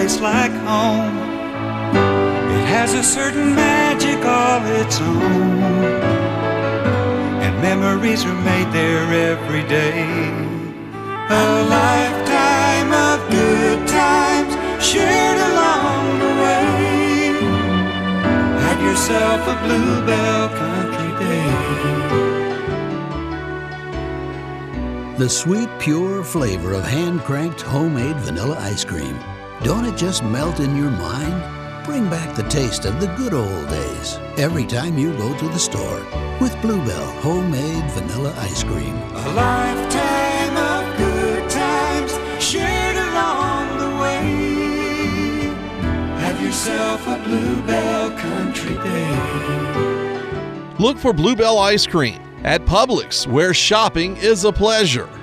place like home. It has a certain magic all its own, and memories are made there every day. A lifetime of good times shared along the way. Have yourself a Bluebell Country Day. The sweet, pure flavor of hand-cranked homemade vanilla ice cream. Don't it just melt in your mind? Bring back the taste of the good old days every time you go to the store with Bluebell homemade vanilla ice cream. A lifetime of good times shared along the way. Have yourself a Bluebell Country Day. Look for Bluebell Ice Cream at Publix, where shopping is a pleasure.